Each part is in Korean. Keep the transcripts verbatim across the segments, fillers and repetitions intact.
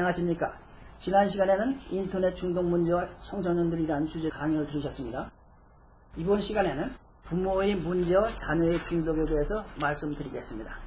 안녕하십니까. 지난 시간에는 인터넷 중독 문제와 청소년들이라는 주제 강의를 들으셨습니다. 이번 시간에는 부모의 문제와 자녀의 중독에 대해서 말씀드리겠습니다.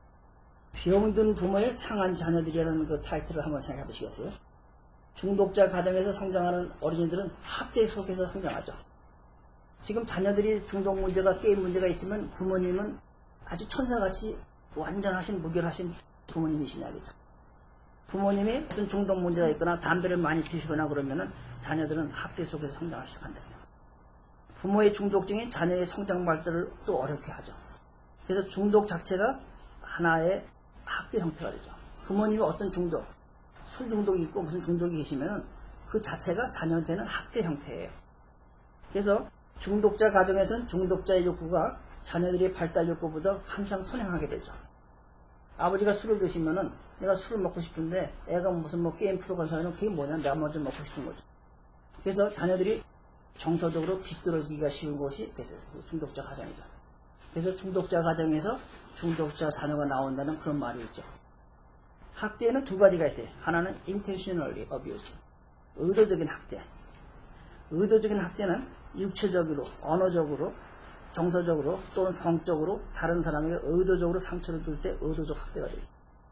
병든 부모의 상한 자녀들이라는 그 타이틀을 한번 생각해 보시겠어요? 중독자 가정에서 성장하는 어린이들은 학대 속에서 성장하죠. 지금 자녀들이 중독 문제가 게임 문제가 있으면 부모님은 아주 천사같이 완전하신 무결하신 부모님이시냐겠죠. 부모님이 어떤 중독 문제가 있거나 담배를 많이 피우시거나 그러면은 자녀들은 학대 속에서 성장을 시작한다. 부모의 중독증이 자녀의 성장 발달을 또 어렵게 하죠. 그래서 중독 자체가 하나의 학대 형태가 되죠. 부모님이 어떤 중독, 술 중독이 있고 무슨 중독이 계시면은 그 자체가 자녀한테는 학대 형태예요. 그래서 중독자 가정에서는 중독자의 욕구가 자녀들의 발달 욕구보다 항상 선행하게 되죠. 아버지가 술을 드시면은 내가 술을 먹고 싶은데 애가 무슨 뭐 게임 프로그램 하면 그게 뭐냐, 내가 먼저 먹고 싶은 거죠. 그래서 자녀들이 정서적으로 비뚤어지기가 쉬운 것이 그래서 중독자 가정이죠. 그래서 중독자 가정에서 중독자 자녀가 나온다는 그런 말이 있죠. 학대에는 두 가지가 있어요. 하나는 intentionally abuse, 의도적인 학대. 의도적인 학대는 육체적으로, 언어적으로, 정서적으로 또는 성적으로 다른 사람에게 의도적으로 상처를 줄 때 의도적 학대가 되죠.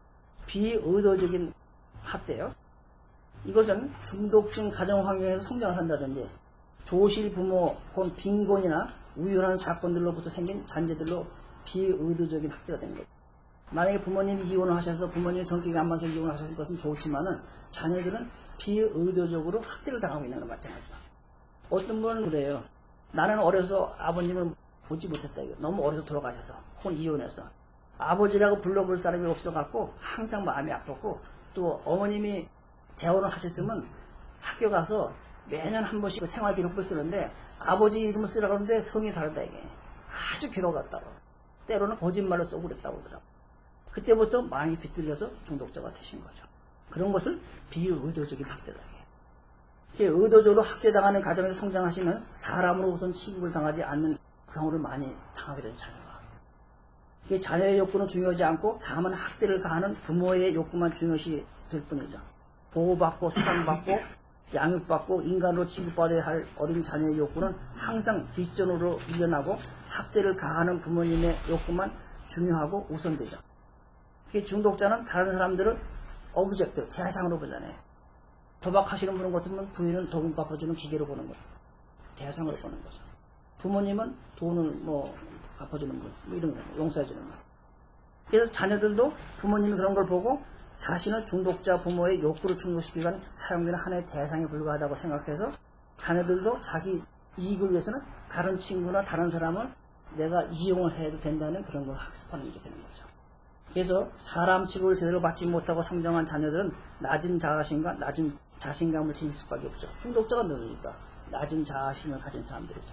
비의도적인 학대요. 이것은 중독증 가정 환경에서 성장을 한다든지 조실 부모 혹은 빈곤이나 우연한 사건들로부터 생긴 잔재들로 비의도적인 학대가 되는 거죠. 만약에 부모님이 이혼을 하셔서 부모님이 성격이 안 맞아서 이혼을 하셨을 것은 좋지만은 자녀들은 비의도적으로 학대를 당하고 있는 건 마찬가지죠. 어떤 분은 그래요. 나는 어려서 아버님을 보지 못했다. 너무 어려서 돌아가셔서 혹은 이혼해서 아버지라고 불러볼 사람이 없어갖고 항상 마음이 아팠고, 또 어머님이 재혼을 하셨으면 학교 가서 매년 한 번씩 생활 기록부를 쓰는데 아버지 이름을 쓰라고 하는데 성이 다르다 이게. 아주 괴로웠다고. 때로는 거짓말로 쓰고 그랬다고 하더라고. 그때부터 마음이 비틀려서 중독자가 되신 거죠. 그런 것을 비의도적인 학대다. 이게 의도적으로 학대당하는 가정에서 성장하시면 사람으로부터는 취급을 당하지 않는 경우를 많이 당하게 되는 자녀가. 이게 자녀의 욕구는 중요하지 않고 다만 학대를 가하는 부모의 욕구만 중요시 될 뿐이죠. 보호받고 사랑받고 양육받고 인간으로 취급받아야 할 어린 자녀의 욕구는 항상 뒷전으로 밀려나고 학대를 가하는 부모님의 욕구만 중요하고 우선되죠. 이게 중독자는 다른 사람들을 오브젝트, 대상으로 보잖아요. 도박하시는 분은 같으면 부인은 돈 갚아주는 기계로 보는 거죠. 대상으로 보는 거죠. 부모님은 돈을 뭐 갚아주는 분, 뭐 이런 거, 용서해주는 분. 그래서 자녀들도 부모님이 그런 걸 보고 자신을 중독자 부모의 욕구를 충족시키기 위한 사용되는 하나의 대상에 불과하다고 생각해서 자녀들도 자기 이익을 위해서는 다른 친구나 다른 사람을 내가 이용을 해도 된다는 그런 걸 학습하는 게 되는 거죠. 그래서 사람 취급을 제대로 받지 못하고 성장한 자녀들은 낮은 자신과 낮은 자신감을 지닐 수밖에 없죠. 중독자가 누구니까 낮은 자아심을 가진 사람들이죠.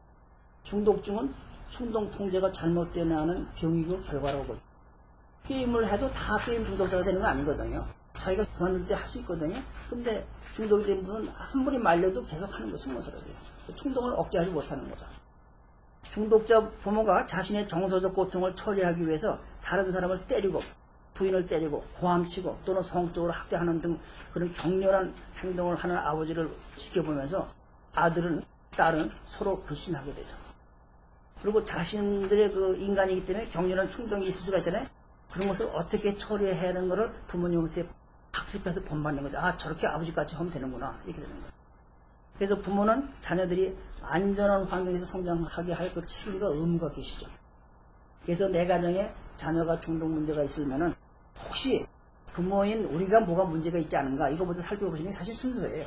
중독증은 충동 통제가 잘못되는 병이고 결과라고. 게임을 해도 다 게임 중독자가 되는 거 아니거든요. 자기가 그만둘 때 할 수 있거든요. 근데 중독이 된 분은 한 번이 말려도 계속 하는 거 숨어서라도 충동을 억제하지 못하는 거죠. 중독자 부모가 자신의 정서적 고통을 처리하기 위해서 다른 사람을 때리고 부인을 때리고 고함치고 또는 성적으로 학대하는 등 그런 격렬한 행동을 하는 아버지를 지켜보면서 아들은 딸은 서로 불신하게 되죠. 그리고 자신들의 그 인간이기 때문에 격렬한 충동이 있을 수가 있잖아요. 그런 것을 어떻게 처리해야 하는 것을 부모님한테 학습해서 본받는 거죠. 아, 저렇게 아버지같이 하면 되는구나. 이렇게 되는 거예요. 그래서 부모는 자녀들이 안전한 환경에서 성장하게 할 그 책임과 의무가 계시죠. 그래서 내 가정에 자녀가 중독 문제가 있으면은 혹시 부모인 우리가 뭐가 문제가 있지 않은가 이거부터 살펴보시는 게 사실 순서예요.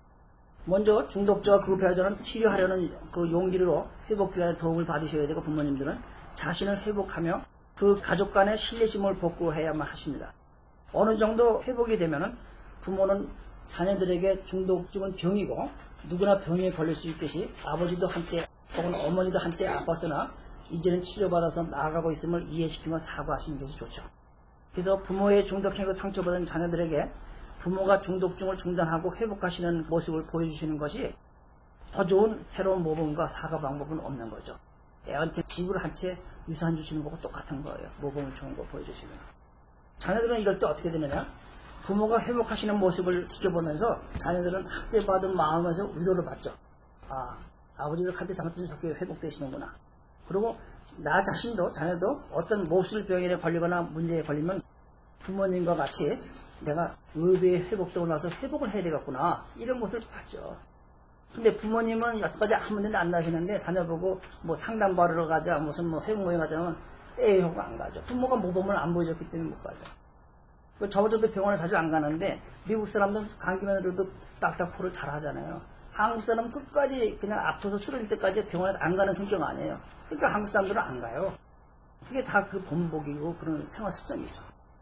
먼저 중독자와 급여자는 치료하려는 그 용기로 회복기관의 도움을 받으셔야 되고, 부모님들은 자신을 회복하며 그 가족 간의 신뢰심을 복구해야만 하십니다. 어느 정도 회복이 되면은 부모는 자녀들에게 중독증은 병이고 누구나 병에 걸릴 수 있듯이 아버지도 한때 혹은 어머니도 한때 아팠으나 이제는 치료받아서 나아가고 있음을 이해시키며 사과하시는 것이 좋죠. 그래서 부모의 중독행위로 상처받은 자녀들에게 부모가 중독증을 중단하고 회복하시는 모습을 보여주시는 것이 더 좋은 새로운 모범과 사과 방법은 없는 거죠. 애한테 집을 한 채 유산 주시는 거하고 똑같은 거예요. 모범을 좋은 거 보여주시면. 자녀들은 이럴 때 어떻게 되느냐? 부모가 회복하시는 모습을 지켜보면서 자녀들은 학대받은 마음에서 위로를 받죠. 아, 아버지가 카드 잘못해서 저렇게 회복되시는구나. 그리고 나 자신도 자녀도 어떤 몹쓸병에 걸리거나 문제에 걸리면 부모님과 같이 내가 의비에 회복되고 나서 회복을 해야 되겠구나. 이런 것을 봤죠. 근데 부모님은 여태까지 아무 문제도 안 나시는데 자녀 보고 뭐 상담 받으러 가자, 무슨 뭐 회복 모임 가자면 에이 하고 안 가죠. 부모가 모범을 안 보여줬기 때문에 못 가죠. 저보다도 병원에 자주 안 가는데 미국 사람들은 감기만 해도 딱딱 코를 잘 하잖아요. 한국 사람은 끝까지 그냥 아파서 쓰러질 때까지 병원에 안 가는 성격 아니에요. 그러니까 한국 사람들은 안 가요. 그게 다 그 본복이고 그런 생활 습성이죠.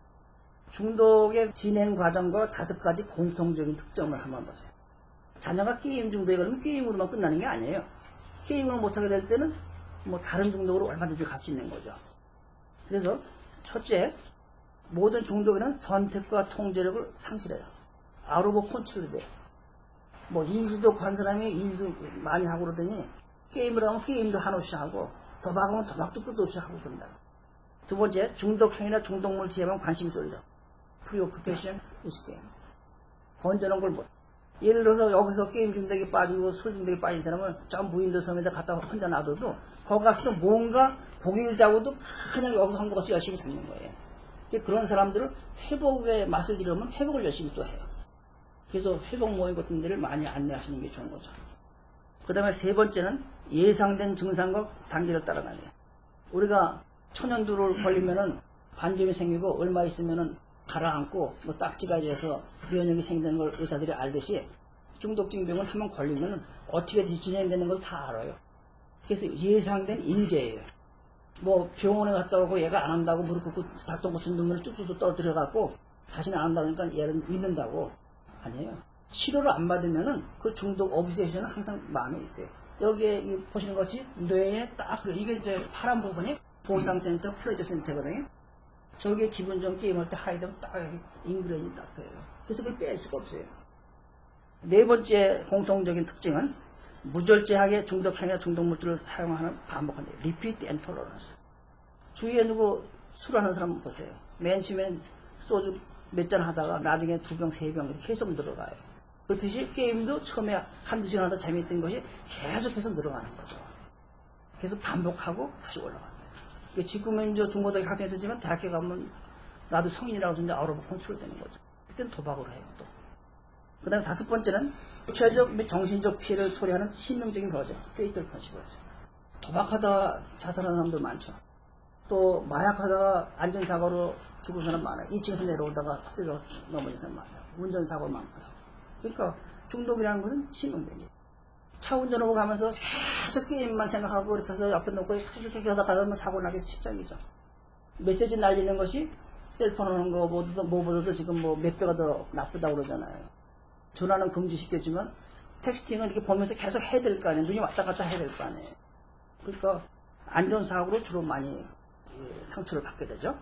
중독의 진행 과정과 다섯 가지 공통적인 특점을 한번 보세요. 자녀가 게임 중독에 걸리면 게임으로만 끝나는 게 아니에요. 게임을 못하게 될 때는 뭐 다른 중독으로 얼마든지 갈 수 있는 거죠. 그래서 첫째, 모든 중독에는 선택과 통제력을 상실해요. 아웃 오브 컨트롤이 돼요. 뭐 인수도 간 사람이 일도 많이 하고 그러더니 게임을 하면 게임도 한없이 하고 도박하면 도박도 끝도 없이 하고 그런다. 두 번째, 중독행위나 중독물 제에만 관심이 쏠리죠. 프리오큐페이션 is 게임. 건전한 걸 못. 예를 들어서 여기서 게임 중독에 빠지고 술 중독에 빠진 사람을 저 무인도 섬에다 갖다 혼자 놔둬도 거기 가서도 뭔가 고기를 잡아도 그냥 여기서 한 것 같이 열심히 잡는 거예요. 그런 사람들을 회복의 맛을 들으면 회복을 열심히 또 해요. 그래서 회복 모임 같은 데를 많이 안내하시는 게 좋은 거죠. 그 다음에 세 번째는 예상된 증상과 단계를 따라가네요. 우리가 천연두를 걸리면은 반점이 생기고 얼마 있으면은 가라앉고 뭐 딱지가 돼서 면역이 생기는 걸 의사들이 알듯이 중독성 병을 한번 걸리면은 어떻게 진행되는 걸 다 알아요. 그래서 예상된 인재예요. 뭐 병원에 갔다 오고 얘가 안 한다고 무릎 꿇고 닭똥 같은 눈물을 뚝뚝뚝 떠들어갖고 다시는 안 한다고 그러니까 얘를 믿는다고. 아니에요. 치료를 안 받으면은 그 중독 오브세션은 항상 마음에 있어요. 여기에 이 보시는 것이 뇌에 딱 이게 이제 파란 부분이 보상센터, 플레저 센터거든요. 저게 기분 좋은 게임할 때 하게 되면 딱 인그레인이 딱 돼요. 그래서 그걸 뺄 수가 없어요. 네 번째 공통적인 특징은 무절제하게 중독행위나 중독물질을 사용하는 반복한다. 리피트 앤 톨러런스. 주위에 누구 술하는 사람 보세요. 맨 처음엔 소주 몇 잔 하다가 나중에 두 병, 세 병 이렇게 계속 늘어가요. 그렇듯이 게임도 처음에 한두 시간 하다 재미있던 것이 계속해서 늘어가는 거죠. 그래서 반복하고 다시 올라간다. 지금은 이제 중고등학교 학생이 있었지만 대학교 가면 나도 성인이라고 하는데 아우러 컨트롤 되는 거죠. 그때는 도박으로 해요. 또. 그 다음에 다섯 번째는 구체적 및 정신적 피해를 초래하는 신능적인 거죠. 페이털 컨시버스. 도박하다 자살하는 사람도 많죠. 또 마약하다가 안전사고로 죽은 사람 많아요. 이 층에서 내려오다가 헛되게 넘어진 사람 많아요. 운전사고 많고요. 그러니까 중독이라는 것은 신능적이에요. 차 운전하고 가면서 계속 게임만 생각하고 이렇게 해서 옆에 놓고 슉슉슉 하다 가다 사고 나기 십상이죠. 메시지 날리는 것이 셀폰 하는 거보다도 뭐보다도 지금 뭐 몇 배가 더 나쁘다고 그러잖아요. 전화는 금지시켰지만 텍스팅은 이렇게 보면서 계속 해야 될 거 아니에요. 눈이 왔다 갔다 해야 될 거 아니에요. 그러니까 안전사고로 주로 많이 상처를 받게 되죠.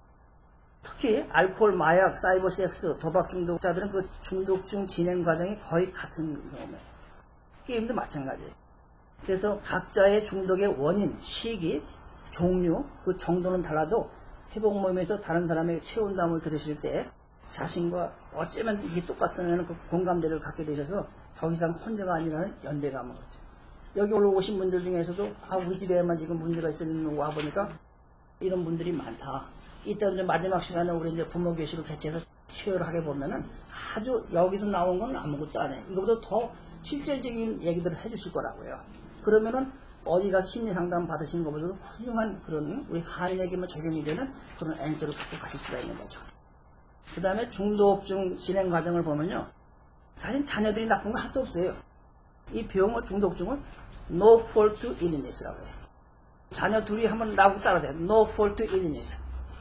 특히 알코올, 마약, 사이버 섹스, 도박 중독자들은 그 중독중 진행 과정이 거의 같은 경우입니다. 게임도 마찬가지예요. 그래서 각자의 중독의 원인, 시기, 종류, 그 정도는 달라도 회복 모임에서 다른 사람에게 체온담을 들으실 때 자신과 어쩌면 이게 똑같으면 그 공감대를 갖게 되셔서 더 이상 혼자가 아니라는 연대감을 갖죠. 여기 올라오신 분들 중에서도 아 우리 집에만 지금 문제가 있었는데 와보니까 이런 분들이 많다. 이따 이제 마지막 시간에 우리 이제 부모 교실을 개최해서 체험을 하게 보면은 아주 여기서 나온 건 아무것도 안 해. 이거보다 더 실질적인 얘기들을 해주실 거라고요. 그러면은 어디가 심리 상담 받으시는 것보다도 훌륭한 그런 우리 한인에게만 적용이 되는 그런 앤서를 갖고 가실 수가 있는 거죠. 그 다음에 중독중 진행 과정을 보면요. 사실 자녀들이 나쁜 거 하나도 없어요. 이 병을 중독중을 no fault illness라고 해요. 자녀 둘이 한번 나보고 따라하세요. no fault illness.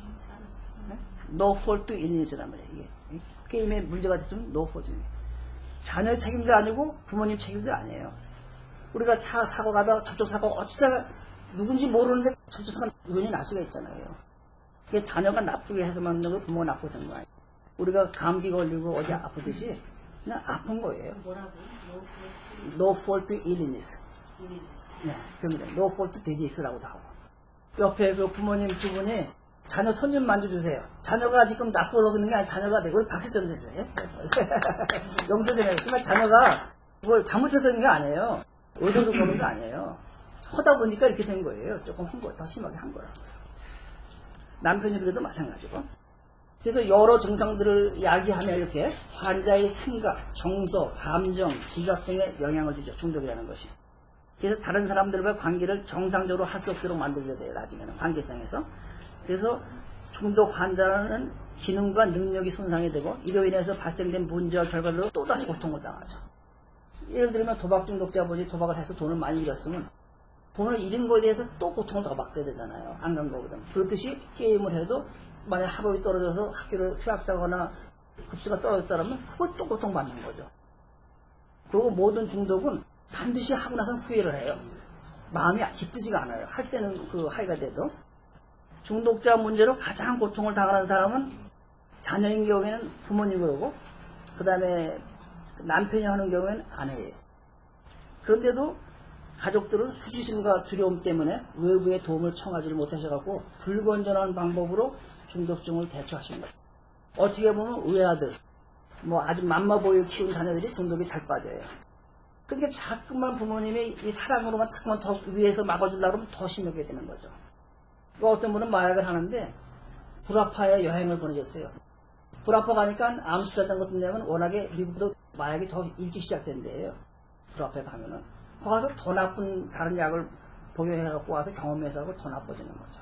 no fault illness란 말이에요. 이게 게임에 문제가 됐으면 no fault illness. 자녀의 책임도 아니고 부모님 책임도 아니에요. 우리가 차 사고 가다 접촉 사고 어찌다가 누군지 모르는데 접촉 사고 우연히 날 수가 있잖아요. 그게 자녀가 나쁘게 해서 만든 걸 부모가 나쁘게 된 거예요. 우리가 감기 걸리고 어디 아프듯이 그냥 아픈 거예요. 뭐라고? No fault illness. 네, 그럽니다. No fault disease라고도 하고. 옆에 그 부모님 두 분이 자녀 손 좀 만져주세요. 자녀가 지금 나빠서 그런 게 아니라 자녀가 되고 박수 좀 주세요. 용서 좀 해요. 정말 자녀가 뭐 잘못해서 그런 게 아니에요. 의도도 그런 거 아니에요. 하다 보니까 이렇게 된 거예요. 조금 한 거, 더 심하게 한 거라고. 남편이 그래도 마찬가지고. 그래서 여러 증상들을 이야기하며 이렇게 환자의 생각, 정서, 감정, 지각 등에 영향을 주죠. 중독이라는 것이. 그래서 다른 사람들과 관계를 정상적으로 할 수 없도록 만들게 돼요. 나중에는 관계성에서. 그래서 중독 환자는 기능과 능력이 손상이 되고 이로 인해서 발생된 문제와 결과로 또다시 고통을 당하죠. 예를 들면 도박 중독자분이 도박을 해서 돈을 많이 잃었으면 돈을 잃은 거에 대해서 또 고통을 더 받게 되잖아요. 안 간 거보다. 그렇듯이 게임을 해도 만약 학업이 떨어져서 학교를 휴학하거나 급수가 떨어졌다면 그것도 고통받는 거죠. 그리고 모든 중독은 반드시 하고 나서 후회를 해요. 마음이 기쁘지가 않아요. 할 때는 그 하이가 돼도. 중독자 문제로 가장 고통을 당하는 사람은 자녀인 경우에는 부모님이고 그 다음에 남편이 하는 경우에는 아내예요. 그런데도 가족들은 수치심과 두려움 때문에 외부의 도움을 청하지를 못하셔갖고 불건전한 방법으로 중독증을 대처하신 거예요. 어떻게 보면 외아들, 뭐 아주 맘마보이 키운 자녀들이 중독에 잘 빠져요. 그러니까 자꾸만 부모님이 이 사랑으로만 자꾸만 더 위에서 막아주려고 하면 더 심하게 되는 거죠. 어떤 분은 마약을 하는데 불아파에 여행을 보내줬어요. 불아파 가니까 암수자던 것은 되면 워낙에 미국도 마약이 더 일찍 시작된대요. 불아파에 가면은. 거기 가서 더 나쁜 다른 약을 복용해갖고 와서 경험해서 하고 더 나빠지는 거죠.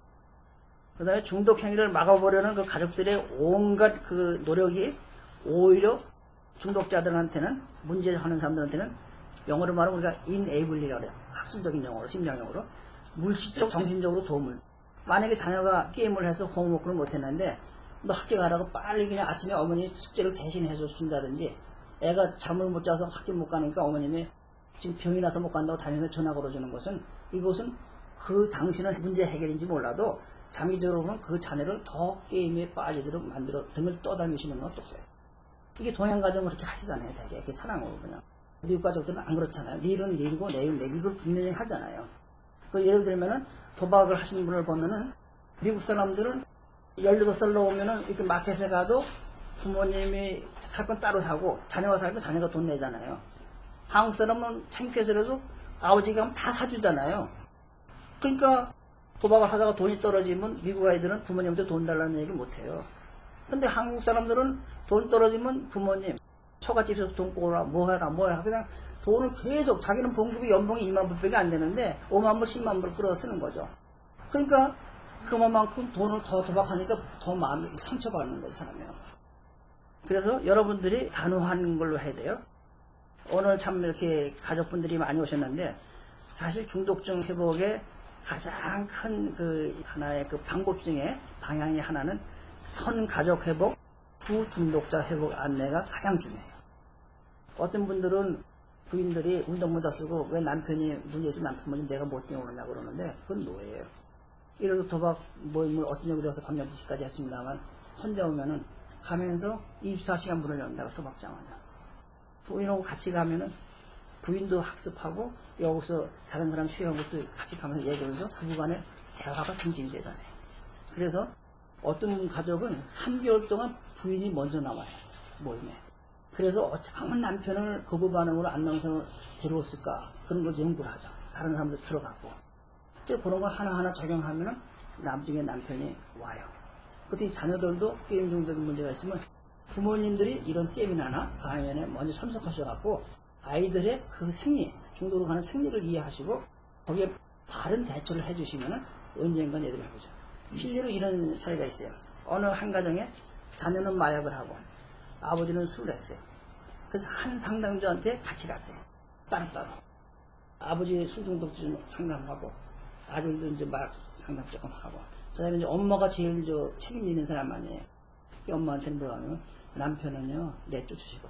그 다음에 중독 행위를 막아보려는 그 가족들의 온갖 그 노력이 오히려 중독자들한테는, 문제하는 사람들한테는 영어로 말하면 우리가 inable이라고 해요. 학술적인 용어로, 심리학용어로. 물질적, 정신적으로 도움을. 만약에 자녀가 게임을 해서 홈워크를 못했는데 너 학교 가라고 빨리 그냥 아침에 어머니 숙제를 대신 해서 준다든지, 애가 잠을 못 자서 학교 못 가니까 어머님이 지금 병이 나서 못 간다고 다니면서 전화 걸어주는 것은, 이것은 그 당신은 문제 해결인지 몰라도 장기적으로 보면 그 자녀를 더 게임에 빠지도록 만들어 등을 떠다니시는 건 어떠세요? 이게 동양 가정은 그렇게 하시잖아요. 되게 이렇게 사랑으로 그냥. 미국 가족들은 안 그렇잖아요. 니는 니고 내일은 내고 이걸 분명히 하잖아요. 그 예를 들면은 도박을 하시는 분을 보면은 미국 사람들은 열여덟 살 넘으면은 이렇게 마켓에 가도 부모님이 살 건 따로 사고 자녀가 살면 자녀가 돈 내잖아요. 한국 사람은 창피해서라도 아버지가 하면 다 사주잖아요. 그러니까 도박을 하다가 돈이 떨어지면 미국 아이들은 부모님한테 돈 달라는 얘기 못해요. 근데 한국 사람들은 돈 떨어지면 부모님 처갓집에서 돈 꼬라 뭐 해라 뭐 해라 그냥 돈을 계속, 자기는 봉급이 연봉이 이만 불밖에 안 되는데 오만 불 십만 불 끌어서 쓰는 거죠. 그러니까 그만큼 돈을 더 도박하니까 더 마음이 상처받는 거예요, 사람이요. 그래서 여러분들이 단호한 걸로 해야 돼요. 오늘 참 이렇게 가족분들이 많이 오셨는데 사실 중독증 회복의 가장 큰 그 하나의 그 방법 중에 방향이 하나는 선가족 회복, 부중독자 회복 안내가 가장 중요해요. 어떤 분들은 부인들이 운동모자 쓰고 왜 남편이 문제 있으면 남편 문제 내가 못 뛰어오느냐고 그러는데 그건 노예예요. 이래도 도박 모임을 어떤 적이 되어서 밤 열두 시까지 했습니다만 혼자 오면은 가면서 이십사 시간 문을 연다고 도박장하냐. 부인하고 같이 가면은 부인도 학습하고 여기서 다른 사람 수행한 것도 같이 가면서 얘기하면서 부부간의 대화가 증진이 되잖아요. 그래서 어떤 가족은 삼 개월 동안 부인이 먼저 나와요. 모임에. 그래서 어쩌면 남편을 거부 반응으로 안 나와서 데려왔을까 그런 걸 연구를 하죠. 다른 사람들 들어가고. 그런 거 하나하나 적용하면은 나중에 남편이 와요. 그때 자녀들도 게임 중독인 문제가 있으면 부모님들이 이런 세미나나 강연에 먼저 참석하셔갖고 아이들의 그 생리, 중독으로 가는 생리를 이해하시고 거기에 바른 대처를 해주시면은 언젠간 얘들을 해보죠. 실제로 이런 사례가 있어요. 어느 한 가정에 자녀는 마약을 하고 아버지는 술을 했어요. 그래서 한 상담자한테 같이 갔어요. 따로따로. 아버지 술 중독증 상담하고 아들도 이제 마약 상담 조금 하고 그 다음에 이제 엄마가 제일 저 책임지는 사람 아니에요. 엄마한테는 뭐하면 남편은요 내쫓으시고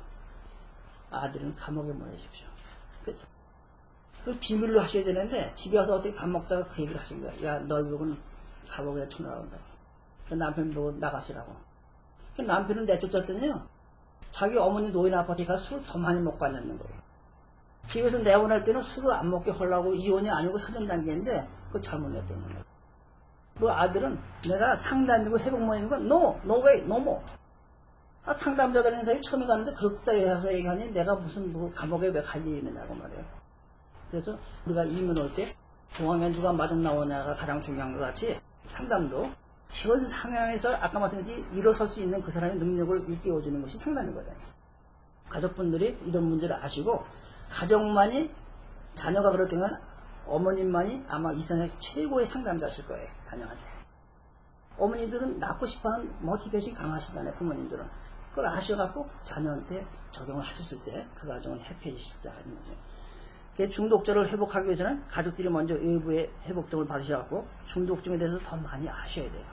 아들은 감옥에 보내십시오. 그, 그 비밀로 하셔야 되는데 집에 와서 어떻게 밥 먹다가 그 얘기를 하신 거야. 야 너희 보고는 감옥에 쳐나간다. 그 남편 보고 나가시라고. 그 남편은 내쫓았더니요. 자기 어머니 노인 아파트에 가서 술을 더 많이 먹고 앉았는 거예요. 집에서 내보낼 때는 술을 안 먹게 하려고 이혼이 아니고 사전 단계인데 그거 잘못 내보낸 거예요. 그 아들은 내가 상담이고 회복 모임이고 no, no way, no more. 아, 상담자들은 사람이 처음에 가는데 그렇다 해서 얘기하니 내가 무슨 뭐 감옥에 왜 갈 일이 있느냐고 말이에요. 그래서 우리가 이민 올 때 공항에 누가 마중 나오냐가 가장 중요한 것 같이 상담도 그런 상황에서 아까 말씀드렸지 일어설 수 있는 그 사람의 능력을 일깨워주는 것이 상담이거든요. 가족분들이 이런 문제를 아시고 가족만이 자녀가 그럴 때는 어머님만이 아마 이 세상의 최고의 상담자실 거예요. 자녀한테. 어머니들은 낳고 싶어하는 모티베이션이 강하시잖아요. 부모님들은. 그걸 아셔갖고 자녀한테 적용을 하셨을 때 그 가정은 해피해지실 때 하는 거죠. 중독자를 회복하기 위해서는 가족들이 먼저 외부의 회복등을 받으셔갖고 중독증에 대해서 더 많이 아셔야 돼요.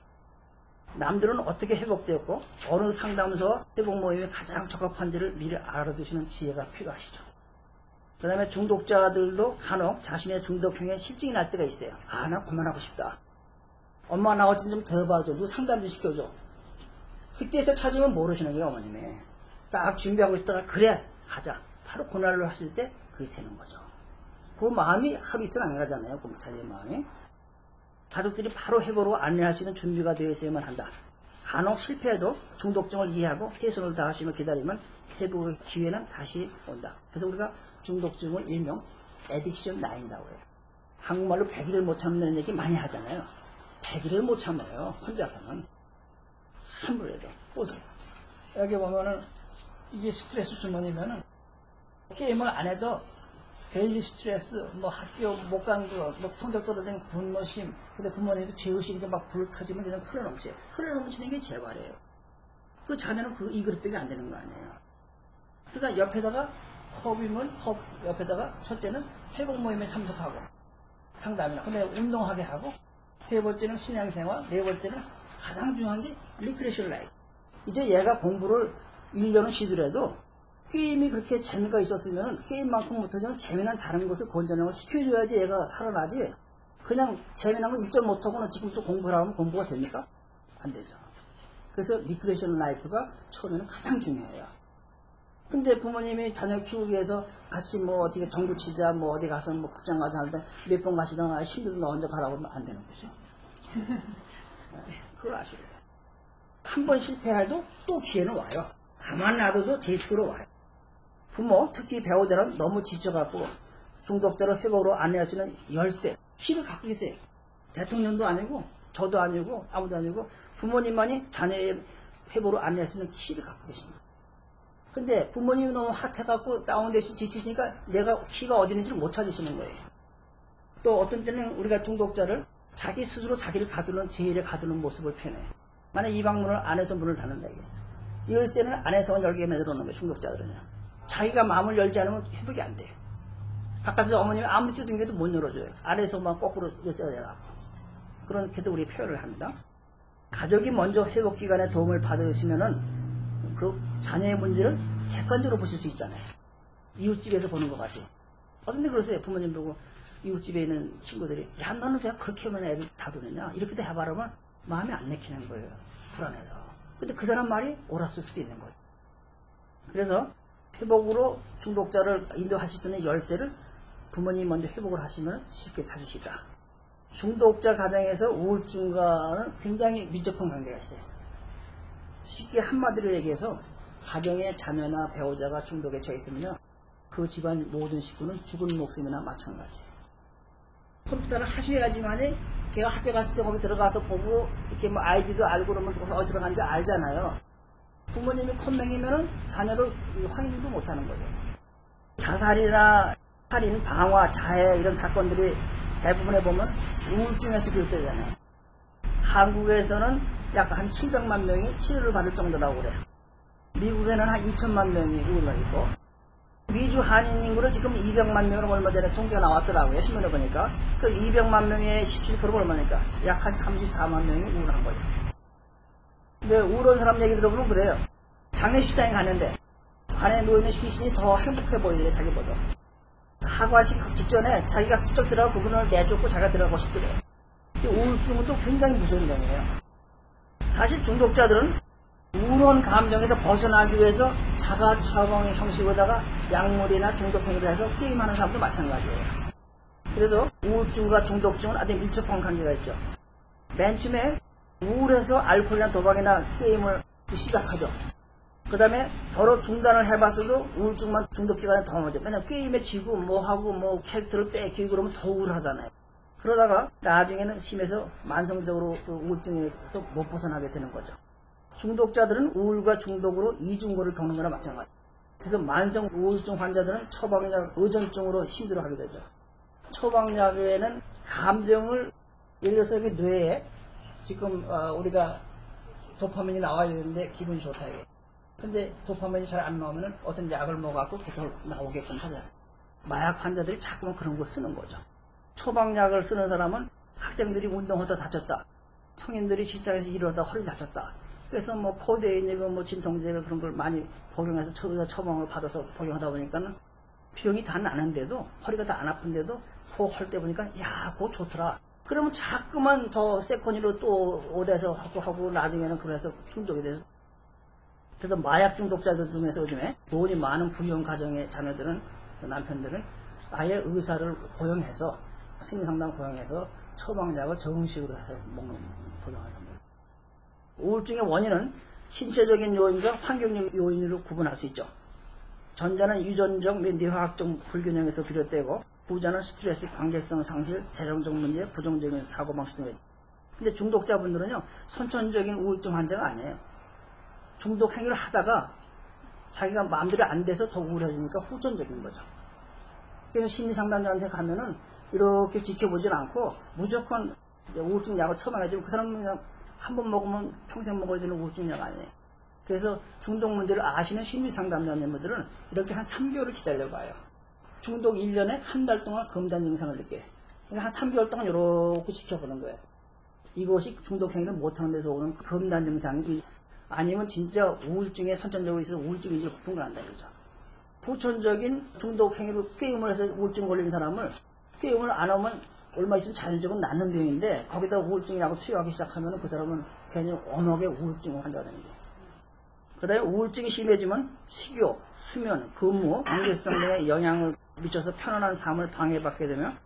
남들은 어떻게 회복되었고 어느 상담소 회복 모임에 가장 적합한지를 미리 알아두시는 지혜가 필요하시죠. 그 다음에 중독자들도 간혹 자신의 중독형에 실증이 날 때가 있어요. 아, 나 그만하고 싶다. 엄마 나 어찌 좀 더 봐줘. 누구 상담 좀 시켜줘. 그때서 찾으면 모르시는 거예요. 어머님이. 딱 준비하고 있다가 그래 가자. 바로 그날로 하실 때 그게 되는 거죠. 그 마음이 하루 이틀 안 가잖아요. 그 자녀의 마음이. 가족들이 바로 회복으로 안내할 수 있는 준비가 되어 있어야만 한다. 간혹 실패해도 중독증을 이해하고 최선을 다하시며 기다리면 회복의 기회는 다시 온다. 그래서 우리가 중독증을 일명 에딕션 나인이라고 해요. 한국말로 백 일을 못 참는 얘기 많이 하잖아요. 백 일을 못 참아요. 혼자서는. 아무래도 보세요. 여기 보면은 이게 스트레스 주머니면은 게임을 안 해도 데일리 스트레스, 뭐 학교 못 간 거, 뭐 성적 떨어진 분노심, 근데 부모님도 죄의식이 막 불을 터지면 그냥 흘러넘쳐요. 흘러넘치는 게 재발이에요. 그 자녀는 그 이 그릇밖에 안 되는 거 아니에요. 그러니까 옆에다가 컵이면 컵 옆에다가 첫째는 회복 모임에 참석하고 상담이나 근데 운동하게 하고 세 번째는 신앙생활, 네 번째는 가장 중요한 게 리크레이션 라이프. 이제 얘가 공부를 일 년은 쉬더라도 게임이 그렇게 재미가 있었으면 게임만큼 못하지만 재미난 다른 것을 권장을 시켜줘야지 얘가 살아나지. 그냥 재미난 거 일 점 못하고는 지금 또 공부를 하면 공부가 됩니까? 안 되죠. 그래서 리크레이션 라이프가 처음에는 가장 중요해요. 근데 부모님이 자녀 키우기 위해서 같이 뭐 어디 정부 치자 뭐 어디 가서 뭐 극장 가자 할 때 몇 번 가시다가 힘들어 너 언제 가라고 하면 안 되는 거죠. 그걸 아셔야 돼요. 한 번 실패해도 또 기회는 와요. 가만 놔둬도 제 스스로 와요. 부모, 특히 배우자는 너무 지쳐갖고 중독자를 회복으로 안내할 수 있는 열쇠, 힘을 갖고 계세요. 대통령도 아니고 저도 아니고 아무도 아니고 부모님만이 자녀의 회복으로 안내할 수 있는 힘을 갖고 계십니다. 근데 부모님이 너무 핫해갖고 다운돼서 지치시니까 내가 키가 어디 있는지를 못 찾으시는 거예요. 또 어떤 때는 우리가 중독자를 자기 스스로 자기를 가두는 제일에 가두는 모습을 표현해요. 만약 이 방문을 안에서 문을 닫는다 이게. 이 열쇠는 안에서 열게 만들어 놓는 거예요. 중독자들은요. 자기가 마음을 열지 않으면 회복이 안 돼요. 바깥에서 어머님이 아무리 두둥겨도 못 열어줘요. 안에서만 거꾸로 열쇠가 돼요. 그렇게도 우리 표현을 합니다. 가족이 먼저 회복 기간에 도움을 받으시면은 그 자녀의 문제를 객관적으로 보실 수 있잖아요. 이웃집에서 보는 것 같이. 어떤데 그러세요. 부모님 보고 이웃집에 있는 친구들이 야 너는 왜 그렇게 하면 애들 다루느냐 이렇게도 해봐라면 마음이 안 내키는 거예요. 불안해서. 근데 그 사람 말이 옳았을 수도 있는 거예요. 그래서 회복으로 중독자를 인도하실 수 있는 열쇠를 부모님이 먼저 회복을 하시면 쉽게 찾을 수 있다. 중독자 가정에서 우울증과는 굉장히 밀접한 관계가 있어요. 쉽게 한마디로 얘기해서 가정의 자녀나 배우자가 중독에 처해 있으면 그 집안 모든 식구는 죽은 목숨이나 마찬가지예요. 컴퓨터를 하셔야지만이 걔가 학교 갔을 때 거기 들어가서 보고 이렇게 뭐 아이디도 알고 그러면 어디 들어간지 알잖아요. 부모님이 컴맹이면은 자녀를 확인도 못하는 거죠. 자살이나 살인, 방화, 자해 이런 사건들이 대부분에 보면 우울증에서 비롯되잖아요. 한국에서는 약 한 칠백만 명이 치료를 받을 정도라고 그래요. 미국에는 한 이천만 명이 우울가 있고 미주 한인 인구를 지금 이백만 명으로 얼마 전에 통계가 나왔더라고요. 신문에 보니까 그 이백만 명의 십칠 퍼센트가 얼마니까 약 한 삼십사만 명이 우울한 거예요. 근데 우울한 사람 얘기 들어보면 그래요. 장례식장에 갔는데 관에 누워있는 시신이 더 행복해 보이더래 자기보다. 하관식 직전에 자기가 슬쩍 들어가 그분을 내쫓고 자기가 들어가고 싶더래요. 우울증은 또 굉장히 무서운 병이에요. 사실 중독자들은 우울한 감정에서 벗어나기 위해서 자가 처방의 형식으로다가 약물이나 중독행위를 해서 게임하는 사람도 마찬가지예요. 그래서 우울증과 중독증은 아주 밀접한 관계가 있죠. 맨 처음에 우울해서 알코올이나 도박이나 게임을 시작하죠. 그 다음에 더러 중단을 해봤어도 우울증만 중독 기간에 더 오죠. 맨날 게임에 지고 뭐하고 뭐 캐릭터를 뺏기고 그러면 더 우울하잖아요. 그러다가 나중에는 심해서 만성적으로 그 우울증에서 못 벗어나게 되는 거죠. 중독자들은 우울과 중독으로 이중고를 겪는 거나 마찬가지. 그래서 만성 우울증 환자들은 처방약 의존증으로 힘들어하게 되죠. 처방약에는 감정을 예를 들어서 여기 뇌에 지금 어, 우리가 도파민이 나와야 되는데 기분이 좋다 이게. 근데 도파민이 잘 안 나오면 어떤 약을 먹어갖고 더 나오게끔 하잖아요. 마약 환자들이 자꾸만 그런 거 쓰는 거죠. 처방약을 쓰는 사람은 학생들이 운동하다 다쳤다. 성인들이 직장에서 일하다 허리 다쳤다. 그래서 뭐 코데인이고 뭐 진통제 그런 걸 많이 복용해서 처, 처방을 받아서 복용하다 보니까는 병이 다 나는데도 허리가 다 안 아픈데도 그거 할 때 보니까 야 그거 좋더라. 그러면 자꾸만 더 세컨이로 또 오대서 하고 하고 나중에는 그래서 중독이 돼서 그래서 마약 중독자들 중에서 요즘에 돈이 많은 부유한 가정의 자녀들은 남편들은 아예 의사를 고용해서 심리상담 고용해서 처방약을 정식으로 해서 먹는 복용하는 사람들. 우울증의 원인은 신체적인 요인과 환경적 요인으로 구분할 수 있죠. 전자는 유전적 및 뇌화학적 불균형에서 비롯되고 후자는 스트레스, 관계성 상실, 재정적 문제, 부정적인 사고방식 등입니다. 근데 중독자분들은요 선천적인 우울증 환자가 아니에요. 중독 행위를 하다가 자기가 마음대로 안 돼서 더 우울해지니까 후천적인 거죠. 그래서 심리상담자한테 가면은 이렇게 지켜보질 않고 무조건 우울증 약을 처방해주면 그 사람은 그냥 한 번 먹으면 평생 먹어야 되는 우울증 약 아니에요. 그래서 중독 문제를 아시는 심리상담자님들은 이렇게 한 삼 개월을 기다려봐요. 중독 일 년에 한 달 동안 금단 증상을 느껴요. 그러니까 한 삼 개월 동안 이렇게 지켜보는 거예요. 이것이 중독 행위를 못하는 데서 오는 금단 증상이 아니면 진짜 우울증에 선천적으로 있어서 우울증이 분간한다 이거죠. 후천적인 중독 행위로 게임을 해서 우울증 걸린 사람을 게임을 안 하면 얼마 있으면 자연적으로 낫는 병인데 거기다 우울증 약을 투여하기 시작하면 그 사람은 괜히 언어의 우울증 환자가 되는 거예요. 그 다음에 우울증이 심해지면 식욕, 수면, 근무, 관계성 등에 영향을 미쳐서 편안한 삶을 방해받게 되면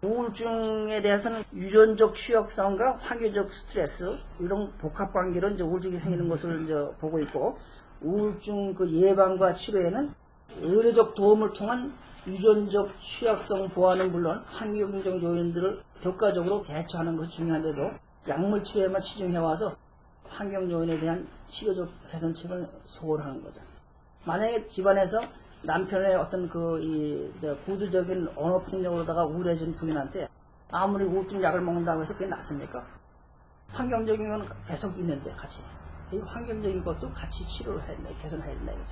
우울증에 대해서는 유전적 취약성과 환경적 스트레스 이런 복합관계로 이제 우울증이 생기는 것을 이제 보고 있고 우울증 그 예방과 치료에는 의료적 도움을 통한 유전적 취약성 보완은 물론 환경적 요인들을 효과적으로 대처하는 것이 중요한데도 약물 치료에만 치중해와서 환경 요인에 대한 치료적 개선책을 소홀하는 거죠. 만약에 집안에서 남편의 어떤 그, 이, 구두적인 언어 폭력으로다가 우울해진 부인한테 아무리 우울증 약을 먹는다고 해서 그게 낫습니까? 환경적인 건 계속 있는데, 같이. 이 환경적인 것도 같이 치료를 해야 된다, 개선해야 된다, 이거죠.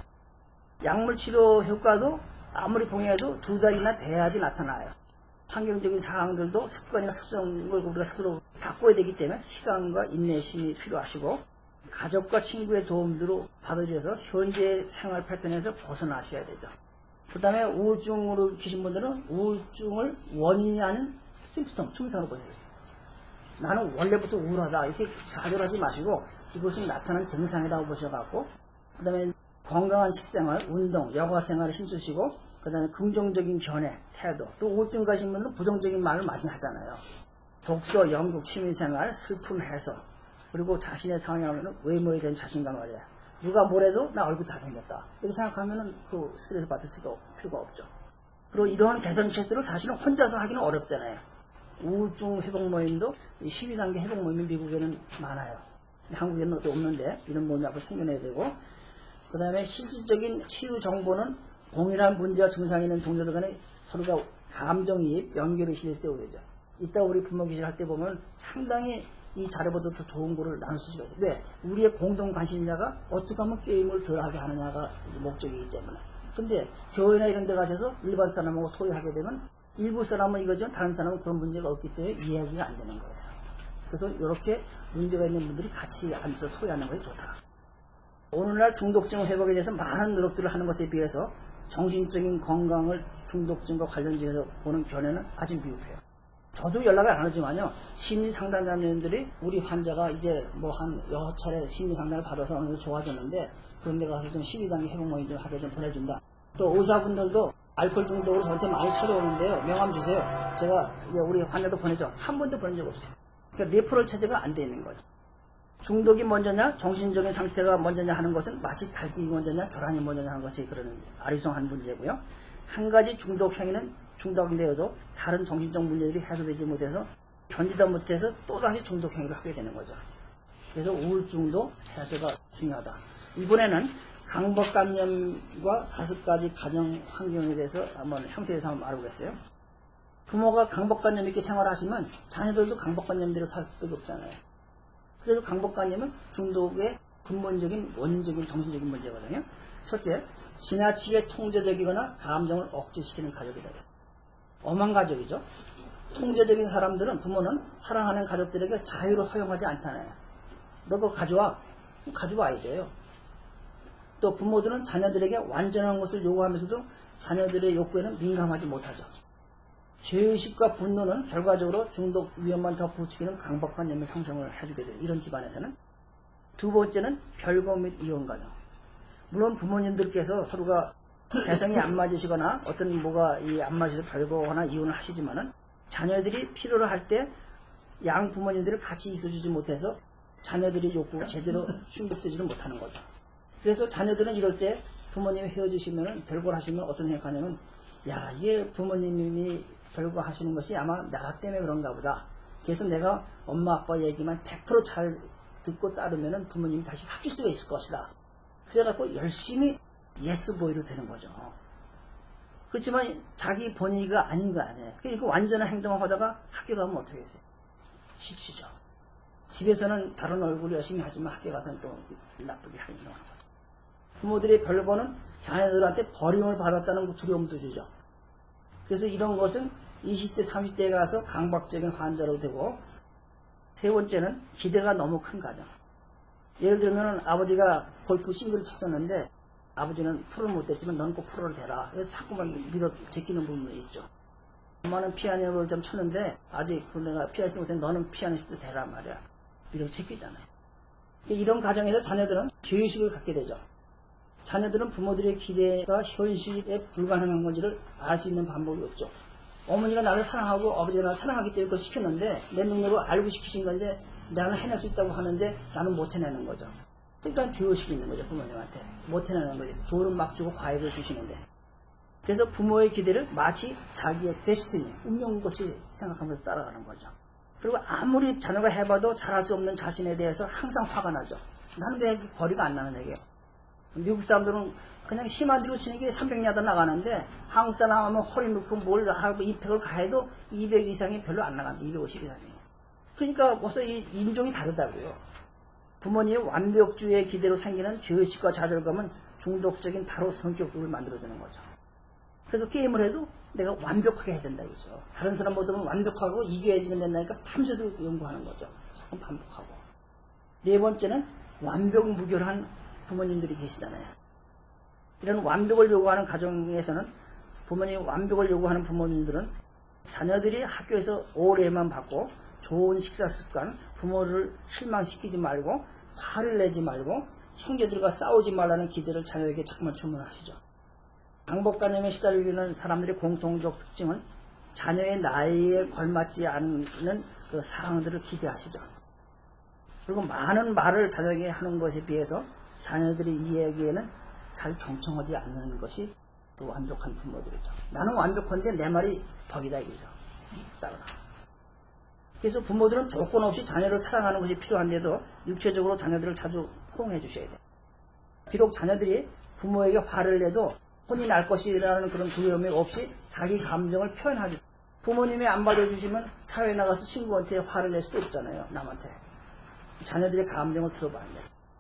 약물 치료 효과도 아무리 봉해도 두 달이나 돼야지 나타나요. 환경적인 상황들도 습관이나 습성을 우리가 스스로 바꿔야 되기 때문에 시간과 인내심이 필요하시고 가족과 친구의 도움으로 받아들여서 현재 생활 패턴에서 벗어나셔야 되죠. 그 다음에 우울증으로 계신 분들은 우울증을 원인이 아닌 심프텀, 증상으로 보셔야 돼요. 나는 원래부터 우울하다 이렇게 좌절하지 마시고 이것은 나타나는 증상이라고 보셔갖고 그 다음에 건강한 식생활, 운동, 여가생활을 힘쓰시고 그 다음에 긍정적인 견해, 태도 또 우울증 가신 분들은 부정적인 말을 많이 하잖아요. 독서, 연극, 취미생활, 슬픔 해소 그리고 자신의 상황에 하면 외모에 대한 자신감 말이야. 누가 뭐래도 나 얼굴 잘생겼다. 이렇게 생각하면 그 스트레스 받을 필요가 없죠. 그리고 이러한 개선책들을 사실은 혼자서 하기는 어렵잖아요. 우울증 회복 모임도 십이 단계 회복 모임이 미국에는 많아요. 한국에는 없는데 이런 모임이 앞으로 생겨내야 되고 그 다음에 실질적인 치유 정보는 동일한 문제와 증상이 있는 동료들 간에 서로가 감정이입, 연결이 실릴 때 오죠. 이따 우리 부모기실 할 때 보면 상당히 이 자료보다 더 좋은 거를 나눌 수가 있어요. 왜? 우리의 공동 관심사가 어떻게 하면 게임을 덜 하게 하느냐가 목적이기 때문에. 근데 교회나 이런 데 가셔서 일반 사람하고 토의하게 되면 일부 사람은 이거지만 다른 사람은 그런 문제가 없기 때문에 이야기가 안 되는 거예요. 그래서 이렇게 문제가 있는 분들이 같이 앉아서 토의하는 것이 좋다. 오늘날 중독증 회복에 대해서 많은 노력들을 하는 것에 비해서 정신적인 건강을 중독증과 관련지어서 보는 견해는 아직 미흡해요. 저도 연락을 안 하지만요. 심리상담자님들이 우리 환자가 이제 뭐 한 여섯 차례 심리상담을 받아서 어느 정도 좋아졌는데 그런 데 가서 좀 십이 단계 회복 모임 좀 하게 좀 보내준다. 또 의사분들도 알코올 중독으로 저한테 많이 찾아오는데요. 명함 주세요. 제가 우리 환자도 보내죠. 한 번도 보낸 적 없어요. 그러니까 레퍼럴 체제가 안 돼 있는 거죠. 중독이 먼저냐 정신적인 상태가 먼저냐 하는 것은 마치 달기가 먼저냐 계란이 먼저냐 하는 것이 그런 아리송한 문제고요. 한 가지 중독 행위는 중독되어도 다른 정신적 문제들이 해소되지 못해서 견디다 못해서 또다시 중독 행위를 하게 되는 거죠. 그래서 우울증도 해소가 중요하다. 이번에는 강박감염과 다섯 가지 가정 환경에 대해서 한번 형태에 대해서 한번 알아보겠어요. 부모가 강박관념 있게 생활하시면 자녀들도 강박관념대로 살 수밖에 없잖아요. 그래서 강박관념은 중독의 근본적인 원인적인 정신적인 문제거든요. 첫째, 지나치게 통제적이거나 감정을 억제시키는 가족이다. 엄한 가족이죠. 통제적인 사람들은 부모는 사랑하는 가족들에게 자유를 허용하지 않잖아요. 너 그거 가져와. 가져와야 돼요. 또 부모들은 자녀들에게 완전한 것을 요구하면서도 자녀들의 욕구에는 민감하지 못하죠. 죄의식과 분노는 결과적으로 중독 위험만 더 부추기는 강박관념을 형성을 해주게 돼요. 이런 집안에서는. 두 번째는 별거 및 이혼가정. 물론 부모님들께서 서로가 개성이 안 맞으시거나 어떤 뭐가 이 안 맞으셔서 별거거나 이혼을 하시지만은 자녀들이 필요로 할 때 양 부모님들을 같이 있어주지 못해서 자녀들이 욕구가 제대로 충족되지를 못하는 거죠. 그래서 자녀들은 이럴 때 부모님이 헤어지시면은 별거를 하시면 어떤 생각하냐면 야 이게 부모님이 별거 하시는 것이 아마 나 때문에 그런가 보다. 그래서 내가 엄마 아빠 얘기만 백 퍼센트 잘 듣고 따르면은 부모님이 다시 바뀔 수가 있을 것이다. 그래갖고 열심히 예스보이로 되는 거죠. 그렇지만 자기 본의가 아닌 거 아니에요. 그러니까 완전한 행동을 하다가 학교 가면 어떻게 했어요? 지치죠. 집에서는 다른 얼굴이 열심히 하지만 학교 가서는 또 나쁘게 행동하는 거죠. 부모들의 별거는 자녀들한테 버림을 받았다는 두려움도 주죠. 그래서 이런 것은 이십 대, 삼십 대에 가서 강박적인 환자로 되고, 세 번째는 기대가 너무 큰 가정. 예를 들면 아버지가 골프 싱글을 쳤었는데 아버지는 프로를 못했지만 넌 꼭 프로를 대라. 그래서 자꾸만 밀어 제끼는 부분이 있죠. 엄마는 피아노를 좀 쳤는데 아직 내가 피아니스트 못했는데 너는 피아니스트 대라 말이야. 밀어 제끼잖아요. 이런 가정에서 자녀들은 죄의식을 갖게 되죠. 자녀들은 부모들의 기대가 현실에 불가능한 건지를 알 수 있는 방법이 없죠. 어머니가 나를 사랑하고 아버지가 나를 사랑하기 때문에 그걸 시켰는데 내 능력을 알고 시키신 건데 나는 해낼 수 있다고 하는데 나는 못 해내는 거죠. 그러니까 죄의식이 있는 거죠. 부모님한테 못 해내는 거죠. 돈은 막 주고 과외를 주시는데. 그래서 부모의 기대를 마치 자기의 데스티니, 운명같이 생각하면서 따라가는 거죠. 그리고 아무리 자녀가 해봐도 잘할 수 없는 자신에 대해서 항상 화가 나죠. 나는 왜 거리가 안 나는 얘기예요. 미국 사람들은 그냥 심한 뒤로 치는 게 삼백 야드 나가는데 한국 사람 하면 허리 놓고 뭘 하고 이백을 가해도 이백 이상이 별로 안 나간다. 이백오십 이상이. 그러니까 벌써 이 인종이 다르다고요. 부모님의 완벽주의의 기대로 생기는 죄의식과 좌절감은 중독적인 바로 성격을 만들어주는 거죠. 그래서 게임을 해도 내가 완벽하게 해야 된다 이거죠. 다른 사람보다는 완벽하고 이겨야지면 된다니까 밤새도 연구하는 거죠. 조금 반복하고. 네 번째는 완벽 무결한 부모님들이 계시잖아요. 이런 완벽을 요구하는 가정에서는 부모님 완벽을 요구하는 부모님들은 자녀들이 학교에서 오래만 받고 좋은 식사 습관, 부모를 실망시키지 말고 화를 내지 말고 형제들과 싸우지 말라는 기대를 자녀에게 자꾸만 주문하시죠. 강박관념에 시달리는 사람들의 공통적 특징은 자녀의 나이에 걸맞지 않는 그 사랑들을 기대하시죠. 그리고 많은 말을 자녀에게 하는 것에 비해서 자녀들이 이야기에는 잘 경청하지 않는 것이 또 완벽한 부모들이죠. 나는 완벽한데 내 말이 덕이다 이거죠. 따라라. 그래서 부모들은 조건 없이 자녀를 사랑하는 것이 필요한데도 육체적으로 자녀들을 자주 포용해 주셔야 돼요. 비록 자녀들이 부모에게 화를 내도 혼이 날 것이라는 그런 두려움이 없이 자기 감정을 표현하죠. 부모님이 안 받아주시면 사회에 나가서 친구한테 화를 낼 수도 없잖아요. 남한테. 자녀들의 감정을 들어봐야 돼요.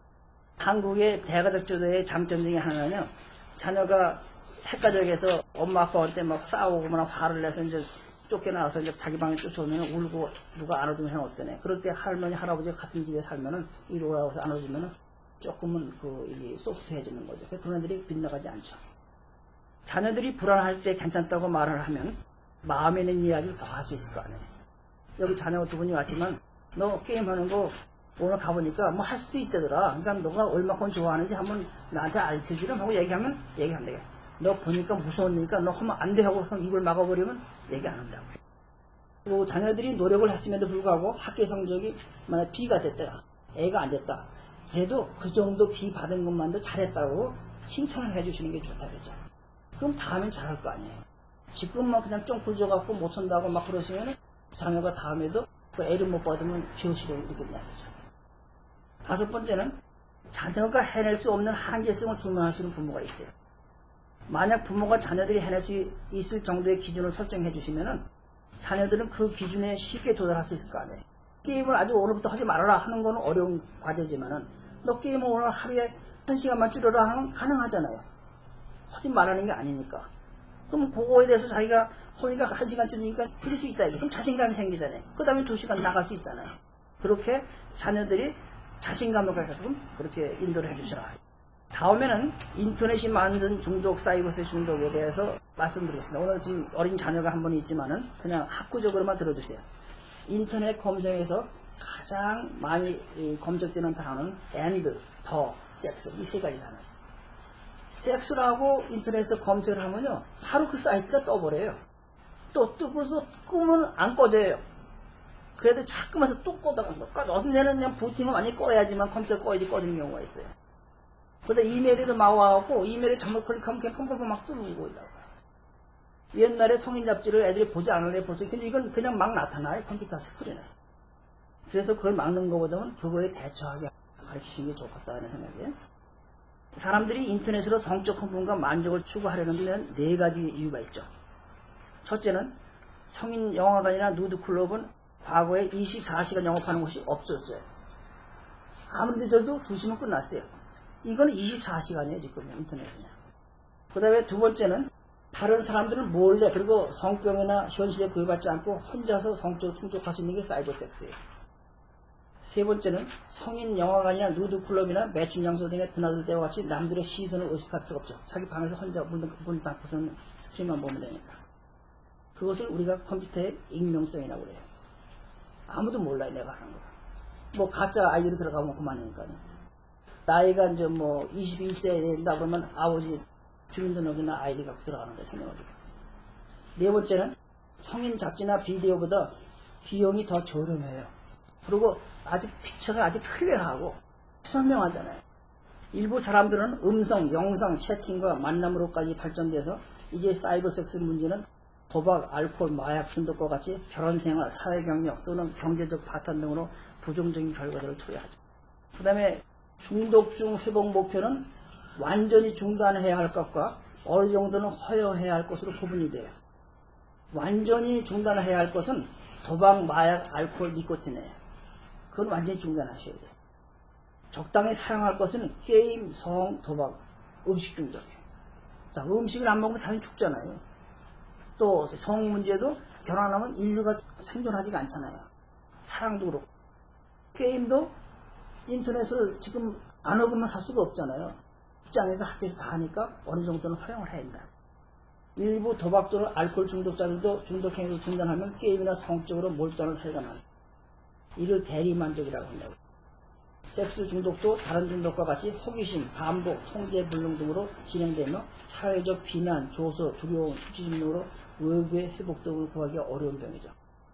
한국의 대가족 제도의 장점 중에 하나는요. 자녀가 핵가족에서 엄마 아빠한테 막 싸우거나 화를 내서 이제 쫓겨나와서 이제 자기 방에 쫓아오면 울고 누가 안아주면 상관없잖아요. 그럴 때 할머니, 할아버지가 같은 집에 살면은 이리 오라고 해서 안아주면은 조금은 그, 이게 소프트해지는 거죠. 그런 애들이 빗나가지 않죠. 자녀들이 불안할 때 괜찮다고 말을 하면 마음에 있는 이야기를 더 할 수 있을 거 아니에요. 여기 자녀 두 분이 왔지만 너 게임하는 거 오늘 가보니까 뭐 할 수도 있다더라. 그러니까 너가 얼마큼 좋아하는지 한번 나한테 알려주렴 하고 얘기하면 얘기한대. 너 보니까 무서우니까 너 하면 안 돼 하고서 입을 막아버리면 얘기 안 한다고. 뭐 자녀들이 노력을 했음에도 불구하고 학교 성적이 만약 B가 됐다, A가 안 됐다. 그래도 그 정도 B 받은 것만도 잘했다고 칭찬을 해주시는 게 좋다 그죠. 그럼 다음엔 잘할 거 아니에요. 지금만 그냥 쫑풀 줘갖고 못한다고 막 그러시면 자녀가 다음에도 그 A를 못 받으면 죄의식을 느낀다 그죠. 다섯 번째는 자녀가 해낼 수 없는 한계성을 주문하시는 부모가 있어요. 만약 부모가 자녀들이 해낼 수 있을 정도의 기준을 설정해 주시면은 자녀들은 그 기준에 쉽게 도달할 수 있을 거 아니에요. 게임을 아주 오늘부터 하지 말아라 하는 거는 어려운 과제지만은 너 게임을 오늘 하루에 한 시간만 줄여라 하면 가능하잖아요. 하지 말라는 게 아니니까. 그럼 그거에 대해서 자기가 허니가 한 시간 줄이니까 줄일 수 있다. 그럼 자신감이 생기잖아요. 그 다음에 두 시간 나갈 수 있잖아요. 그렇게 자녀들이 자신감을 갖게끔 그렇게 인도를 해주시라. 다음에는 인터넷이 만든 중독, 사이버세 중독에 대해서 말씀드리겠습니다. 오늘 지금 어린 자녀가 한 분 있지만은 그냥 학구적으로만 들어주세요. 인터넷 검색에서 가장 많이 검색되는 단어는 and, 더, 섹스 이 세 가지 단어예요. 섹스라고 인터넷에서 검색을 하면요 바로 그 사이트가 떠버려요. 또 뜨고서 끄면 안 꺼져요. 그래도 자꾸만서 또 꺼다가 어떤 데는 그냥 부팅을 많이 꺼야지만 컴퓨터 꺼야지 꺼지는 경우가 있어요. 그러다 이메일에도 막 와갖고 이메일에 잘못 클릭하면 그냥 펑펑펑 막 뚫고 있다고. 옛날에 성인 잡지를 애들이 보지 않을래 볼 수 있는데 근데 이건 그냥 막 나타나요. 컴퓨터 스크린에. 그래서 그걸 막는 것보다는 그거에 대처하게 가르치시는 게 좋겠다는 생각이에요. 사람들이 인터넷으로 성적 흥분과 만족을 추구하려는 데는 네 가지 이유가 있죠. 첫째는 성인 영화관이나 누드클럽은 과거에 이십사 시간 영업하는 곳이 없었어요. 아무리 늦어도 두 시면 끝났어요. 이건 이십사 시간이에요 지금 인터넷은요. 그 다음에 두 번째는 다른 사람들을 몰래 그리고 성병이나 현실에 구애받지 않고 혼자서 성적으로 충족할 수 있는 게 사이버 섹스예요. 세 번째는 성인 영화관이나 누드클럽이나 매춘 장소 등에 드나들 때와 같이 남들의 시선을 의식할 필요가 없죠. 자기 방에서 혼자 문, 문 닫고서는 스크린만 보면 되니까. 그것을 우리가 컴퓨터의 익명성이라고 그래요. 아무도 몰라요 내가 하는 거. 뭐 가짜 아이디로 들어가면 그만이니까요. 나이가 이제 뭐 이십일 세 된다 그러면 아버지 주민등록이나 아이디 갖고 들어가는 거예요. 설명을. 네 번째는 성인 잡지나 비디오보다 비용이 더 저렴해요. 그리고 아직 픽처가 아주 클리어하고 선명하잖아요. 일부 사람들은 음성, 영상, 채팅과 만남으로까지 발전돼서 이제 사이버 섹스 문제는 도박, 알코올, 마약 중독과 같이 결혼생활, 사회경력 또는 경제적 파탄 등으로 부정적인 결과들을 초래하죠. 그 다음에 중독중 회복 목표는 완전히 중단해야 할 것과 어느 정도는 허용해야 할 것으로 구분이 돼요. 완전히 중단해야 할 것은 도박, 마약, 알코올, 니코틴이에요. 그건 완전히 중단하셔야 돼요. 적당히 사용할 것은 게임, 성, 도박, 음식 중독이에요. 자, 음식을 안 먹으면 사람이 죽잖아요. 또 성 문제도 결혼하면 인류가 생존하지가 않잖아요. 사랑도 그렇고. 게임도 인터넷을 지금 안 먹으면 살 수가 없잖아요. 직장에서 학교에서 다 하니까 어느 정도는 활용을 해야 된다. 일부 도박 또는 알코올 중독자들도 중독 행위를 중단하면 게임이나 성적으로 몰두하는 사례가 많아요. 이를 대리만족이라고 한다고. 섹스 중독도 다른 중독과 같이 호기심, 반복, 통제불능 등으로 진행되며 사회적 비난, 조소, 두려움, 수치심 등으로 외부의 회복 등을 구하기 어려운 병이죠.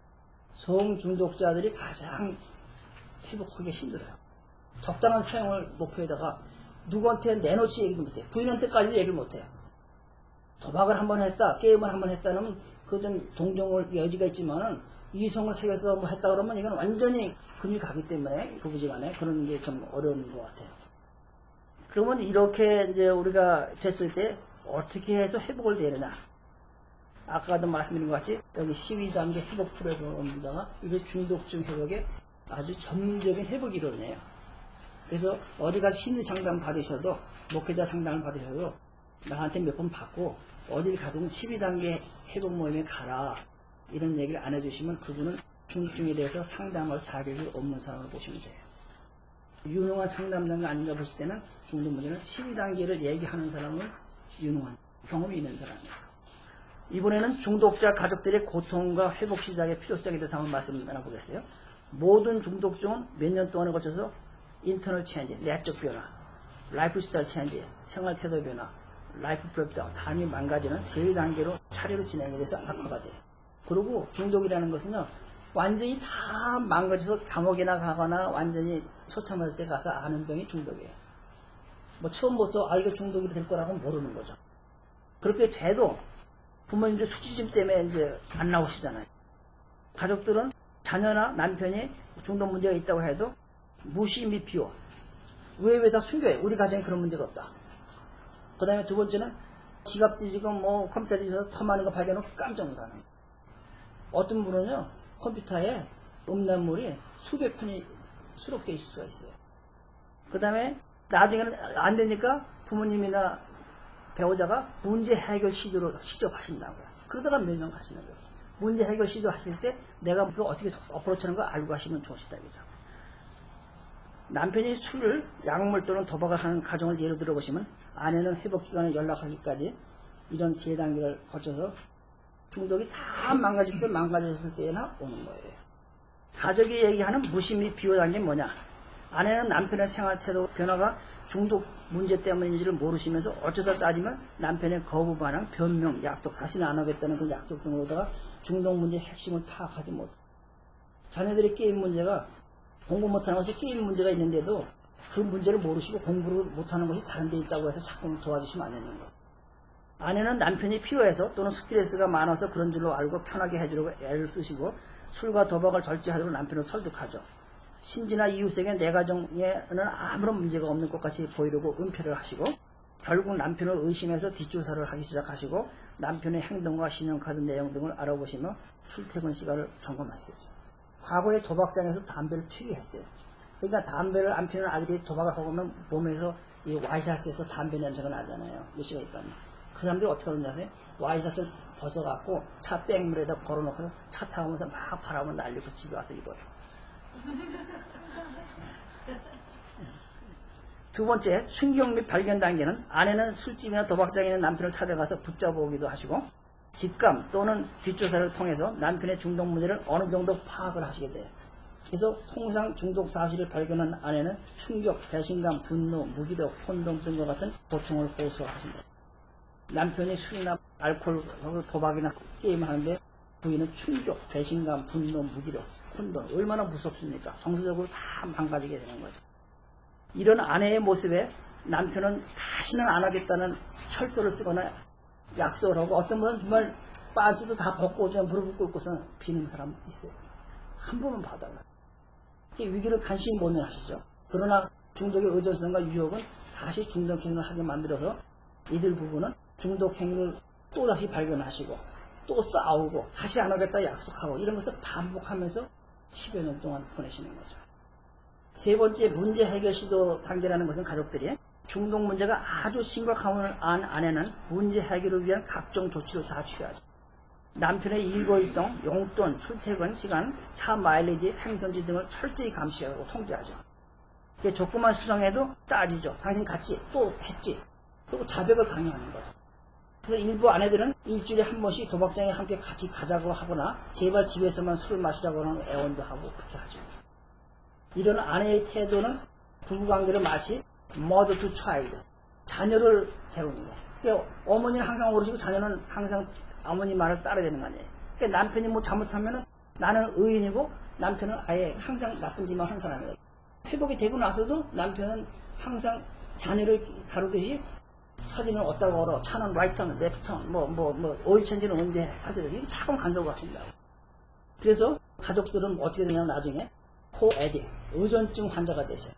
성 중독자들이 가장 회복하기 힘들어요. 적당한 사용을 목표에다가 누구한테 내놓지 얘기를 못해요. 부인한테까지도 얘기를 못해요. 도박을 한번 했다, 게임을 한번 했다는 그 좀 동정을 여지가 있지만은 이성을 사귀어서 뭐 했다 그러면 이건 완전히 금이 가기 때문에 부부지간에 그런 게 좀 어려운 것 같아요. 그러면 이렇게 이제 우리가 됐을 때 어떻게 해서 회복을 되느냐? 아까도 말씀드린 것 같이 여기 십이 단계 회복 프로그램입니다가 이게 중독증 회복의 아주 전문적인 회복 이론이에요. 그래서 어디 가서 심리 상담 받으셔도 목회자 상담을 받으셔도 나한테 몇 번 받고 어딜 가든 십이 단계 회복 모임에 가라 이런 얘기를 안 해주시면 그분은 중독증에 대해서 상담할 자격이 없는 사람으로 보시면 돼요. 유능한 상담자가 아닌가 보실 때는 중독 문제는 십이 단계를 얘기하는 사람은 유능한 경험이 있는 사람입니다. 이번에는 중독자 가족들의 고통과 회복 시작의 필요성에 대해서 한번 말씀 나눠보겠어요. 모든 중독증은 몇 년 동안에 걸쳐서 인터널 체인지, 내적 변화, 라이프 스타일 체인지, 생활 태도 변화, 라이프 브레이크다운, 삶이 망가지는 세 단계로 차례로 진행이 돼서 악화가 돼요. 그리고 중독이라는 것은요, 완전히 다 망가져서 감옥이나 가거나 완전히 처참할 때 가서 아는 병이 중독이에요. 뭐 처음부터 아 이거 중독이 될 거라고 모르는 거죠. 그렇게 돼도 부모님들 수치심 때문에 이제 안 나오시잖아요. 가족들은 자녀나 남편이 중독 문제가 있다고 해도 무시 및 비호. 왜 왜 다 숨겨요? 우리 가정에 그런 문제가 없다. 그 다음에 두 번째는 지갑 뒤지고 뭐 컴퓨터 뒤져서 텀하는 거 발견하고 깜짝 놀라는 거예요. 어떤 분은요, 컴퓨터에 음란물이 수백 편이 수록되어 있을 수가 있어요. 그 다음에 나중에는 안 되니까 부모님이나 배우자가 문제 해결 시도를 직접 하신다고요. 그러다가 몇 년 가시는 거예요. 문제 해결 시도 하실 때 내가 그거 어떻게 어프로치하는 거 알고 하시면 좋으시다. 그죠? 남편이 술을, 약물 또는 도박을 하는 가정을 예로 들어보시면 아내는 회복기간에 연락하기까지 이런 세 단계를 거쳐서 중독이 다 망가질 때 망가졌을 때나 오는 거예요. 가족이 얘기하는 무시 및 비호 단계는 뭐냐? 아내는 남편의 생활 태도 변화가 중독 문제 때문인지를 모르시면서 어쩌다 따지면 남편의 거부 반응, 변명, 약속, 다시는 안 하겠다는 그 약속 등으로다가 중독 문제의 핵심을 파악하지 못. 자녀들의 게임 문제가 공부 못하는 것이 게임 문제가 있는데도 그 문제를 모르시고 공부를 못하는 것이 다른 데 있다고 해서 자꾸 도와주시면 안 되는 거예요. 아내는 남편이 필요해서 또는 스트레스가 많아서 그런 줄로 알고 편하게 해주려고 애를 쓰시고 술과 도박을 절제하도록 남편을 설득하죠. 신지나 이웃에게 내 가정에는 아무런 문제가 없는 것 같이 보이려고 은폐를 하시고 결국 남편을 의심해서 뒷조사를 하기 시작하시고 남편의 행동과 신용카드 내용 등을 알아보시며 출퇴근 시간을 점검하시겠죠. 과거에 도박장에서 담배를 피우게 했어요. 그러니까 담배를 안 피우는 아들이 도박을 하고 오면 몸에서 이 와이셔츠에서 담배 냄새가 나잖아요. 몇 시가 있거든요. 그 사람들이 어떻게 하는지 아세요? 와이셔츠를 벗어갖고 차 백물에다 걸어놓고 차 타면서 막 바람을 날리고 집에 와서 입어요. 두 번째, 충격 및 발견 단계는 아내는 술집이나 도박장에 있는 남편을 찾아가서 붙잡아오기도 하시고 직감 또는 뒷조사를 통해서 남편의 중독 문제를 어느 정도 파악을 하시게 돼요. 그래서 통상 중독 사실을 발견한 아내는 충격, 배신감, 분노, 무기력, 혼동 등과 같은 고통을 호소하신다. 남편이 술이나 알코올, 도박이나 게임을 하는데 부인은 충격, 배신감, 분노, 무기력, 혼돈, 얼마나 무섭습니까? 정서적으로 다 망가지게 되는 거죠. 이런 아내의 모습에 남편은 다시는 안 하겠다는 혈서를 쓰거나 약속을 하고 어떤 분은 정말 바지도 다 벗고 그냥 무릎을 꿇고서 비는 사람 있어요. 한 번만 봐달라. 위기를 간신히 모면하시죠. 그러나 중독의 의존성과 유혹은 다시 중독 행위를 하게 만들어서 이들 부부는 중독 행위를 또다시 발견하시고 또 싸우고 다시 안 하겠다 약속하고 이런 것을 반복하면서 십여 년 동안 보내시는 거죠. 세 번째 문제 해결 시도 단계라는 것은 가족들이 중독 문제가 아주 심각함을 안 아내는 문제 해결을 위한 각종 조치를 다 취하죠. 남편의 일거일동, 용돈, 출퇴근 시간, 차 마일리지, 행선지 등을 철저히 감시하고 통제하죠. 조금만 수정해도 따지죠. 당신 갔지? 또 했지? 그리고 자백을 강요하는 거죠. 그래서 일부 아내들은 일주일에 한 번씩 도박장에 함께 같이 가자고 하거나 제발 집에서만 술을 마시자고 하는 애원도 하고 그렇게 하죠. 이런 아내의 태도는 부부관계를 마치 mother to child, 자녀를 다루는 거예요. 그러니까 어머니는 항상 오르시고 자녀는 항상 어머니 말을 따라야 되는 거 아니에요. 그러니까 남편이 뭐 잘못하면 나는 의인이고 남편은 아예 항상 나쁜 짓만 한 사람이에요. 회복이 되고 나서도 남편은 항상 자녀를 다루듯이 사진은 어디다가 걸어, 차는 라이트턴, 랩턴, 뭐, 뭐, 뭐, 오일 체인지는 언제 하더라도 이게 자꾸 간섭을 하신다고. 그래서 가족들은 어떻게 되냐면 나중에 코에딕, 의존증 환자가 되셔요.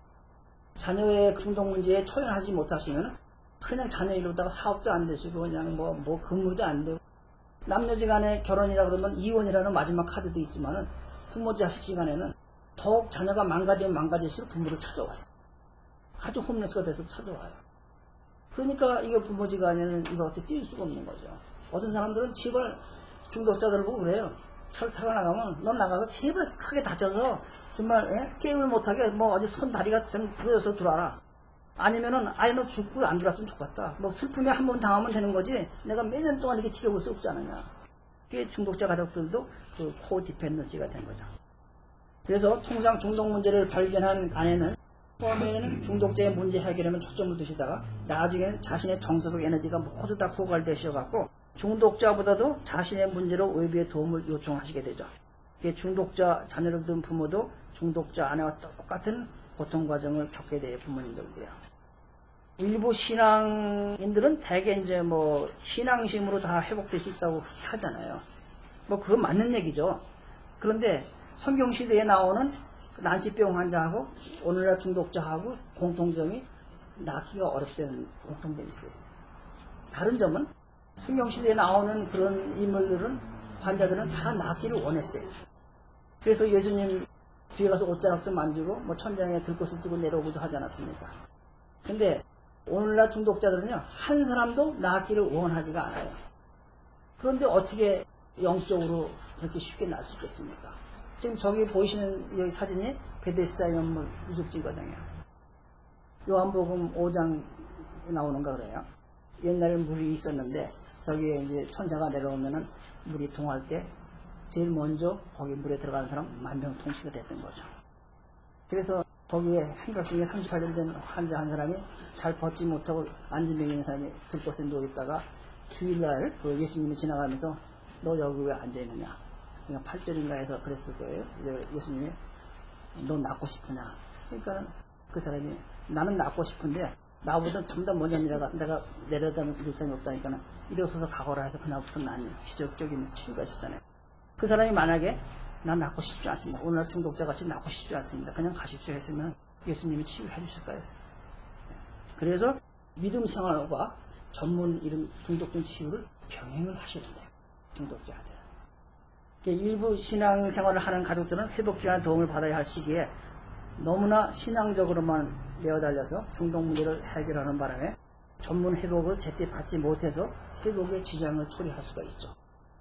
자녀의 중독 문제에 초연하지 못하시면 그냥 자녀 이루다가 사업도 안 되시고 그냥 뭐, 뭐 근무도 안 되고 남녀지간에 결혼이라 그러면 이혼이라는 마지막 카드도 있지만은 부모 자식지간에는 더욱 자녀가 망가지면 망가질수록 부모를 찾아와요. 아주 홈레스가 돼서 찾아와요. 그러니까 이거 부모지간에는 이거 어떻게 뛸 수가 없는 거죠. 어떤 사람들은 제발 중독자들 보고 그래요. 차를 타고 나가면 넌 나가서 제발 크게 다쳐서 정말 예? 게임을 못하게 뭐 어디 손 다리가 좀 부러져서 들어와라. 아니면은 아예 너 죽고 안 들어왔으면 좋겠다. 뭐 슬픔에 한 번 당하면 되는 거지 내가 몇 년 동안 이렇게 지켜볼 수 없지 않느냐. 그게 중독자 가족들도 그 코디펜던시가 된 거죠. 그래서 통상 중독 문제를 발견한 아내는 처음에는 중독자의 문제 해결에만 초점을 두시다가 나중에는 자신의 정서적 에너지가 모두 다 고갈되셔갖고 중독자보다도 자신의 문제로 외부의 도움을 요청하시게 되죠. 중독자 자녀를 둔 부모도 중독자 아내와 똑같은 고통 과정을 겪게 돼요. 부모님들도요. 일부 신앙인들은 대개 이제 뭐 신앙심으로 다 회복될 수 있다고 하잖아요. 뭐 그건 맞는 얘기죠. 그런데 성경 시대에 나오는 난치병 환자하고 오늘날 중독자하고 공통점이 낫기가 어렵다는 공통점이 있어요. 다른 점은 성경 시대에 나오는 그런 인물들은 환자들은 다 낫기를 원했어요. 그래서 예수님 뒤에 가서 옷자락도 만지고 뭐 천장에 들꽃을 두고 내려오기도 하지 않았습니까? 근데 오늘날 중독자들은요 한 사람도 낫기를 원하지가 않아요. 그런데 어떻게 영적으로 그렇게 쉽게 날 수 있겠습니까? 지금 저기 보이시는 여기 사진이 베데스다 연못 유적지거든요. 요한복음 오 장에 나오는가 그래요. 옛날에 물이 있었는데 저기에 이제 천사가 내려오면은 물이 동할 때 제일 먼저 거기 물에 들어가는 사람 만병통치가 됐던 거죠. 그래서 거기에 한각 중에 삼십팔 년 된 환자 한 사람이 잘 벗지 못하고 앉은 병이 있는 사람이 들것에 누워있다가 주일날 그 예수님이 지나가면서 너 여기 왜 앉아있느냐. 그러니까 팔 절인가 해서 그랬을 거예요. 예수님이 너 낫고 싶으냐. 그러니까 그 사람이 나는 낫고 싶은데 나보다 좀 더 먼저 내려가서 내가 내려다 줄 사람이 없다니까 일어서서 가거라 해서 그날부터 난 기적적인 치유가 있었잖아요. 그 사람이 만약에 난 낫고 싶지 않습니다. 오늘날 중독자같이 낫고 싶지 않습니다. 그냥 가십시오 했으면 예수님이 치유해 주실까요? 그래서 믿음 생활과 전문 이런 중독증 치유를 병행을 하셔야 된다. 중독자들. 일부 신앙생활을 하는 가족들은 회복기간 도움을 받아야 할 시기에 너무나 신앙적으로만 내어달려서 중독 문제를 해결하는 바람에 전문 회복을 제때 받지 못해서 회복에 지장을 초래할 수가 있죠.